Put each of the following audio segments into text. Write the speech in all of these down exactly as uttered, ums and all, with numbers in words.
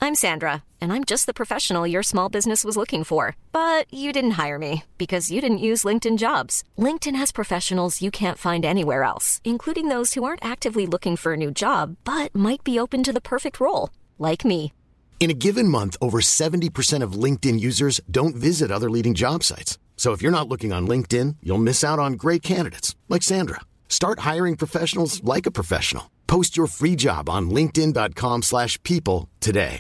I'm Sandra, and I'm just the professional your small business was looking for. But you didn't hire me because you didn't use LinkedIn Jobs. LinkedIn has professionals you can't find anywhere else, including those who aren't actively looking for a new job, but might be open to the perfect role, like me. In a given month, over seventy percent of LinkedIn users don't visit other leading job sites. So if you're not looking on LinkedIn, you'll miss out on great candidates like Sandra. Start hiring professionals like a professional. Post your free job on linkedin.com slash people today.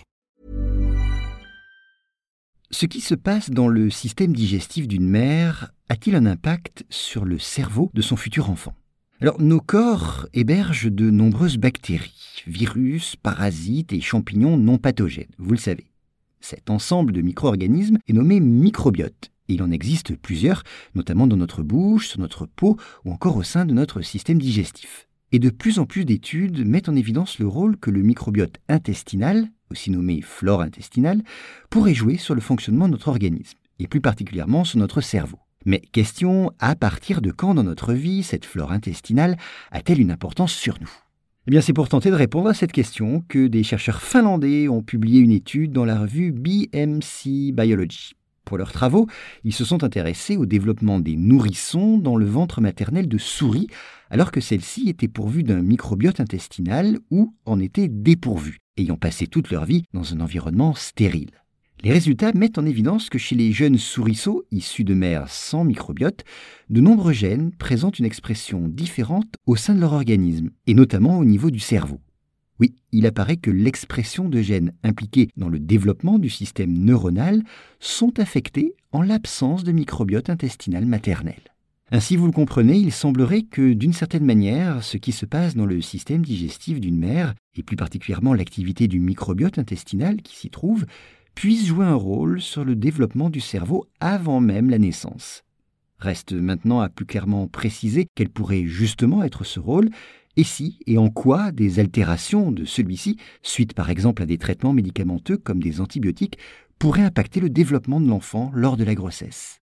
Ce qui se passe dans le système digestif d'une mère a-t-il un impact sur le cerveau de son futur enfant ? Alors, nos corps hébergent de nombreuses bactéries, virus, parasites et champignons non pathogènes, vous le savez. Cet ensemble de micro-organismes est nommé microbiote. Et il en existe plusieurs, notamment dans notre bouche, sur notre peau ou encore au sein de notre système digestif. Et de plus en plus d'études mettent en évidence le rôle que le microbiote intestinal, aussi nommé flore intestinale, pourrait jouer sur le fonctionnement de notre organisme, et plus particulièrement sur notre cerveau. Mais question, à partir de quand dans notre vie cette flore intestinale a-t-elle une importance sur nous ? Eh bien, c'est pour tenter de répondre à cette question que des chercheurs finlandais ont publié une étude dans la revue B M C Biology. Pour leurs travaux, ils se sont intéressés au développement des nourrissons dans le ventre maternel de souris, alors que celles-ci étaient pourvues d'un microbiote intestinal ou en étaient dépourvues, ayant passé toute leur vie dans un environnement stérile. Les résultats mettent en évidence que chez les jeunes souriceaux issus de mères sans microbiote, de nombreux gènes présentent une expression différente au sein de leur organisme, et notamment au niveau du cerveau. Oui, il apparaît que l'expression de gènes impliqués dans le développement du système neuronal sont affectés en l'absence de microbiote intestinal maternel. Ainsi, vous le comprenez, il semblerait que, d'une certaine manière, ce qui se passe dans le système digestif d'une mère, et plus particulièrement l'activité du microbiote intestinal qui s'y trouve, puisse jouer un rôle sur le développement du cerveau avant même la naissance. Reste maintenant à plus clairement préciser quel pourrait justement être ce rôle, et si et en quoi des altérations de celui-ci, suite par exemple à des traitements médicamenteux comme des antibiotiques, pourraient impacter le développement de l'enfant lors de la grossesse.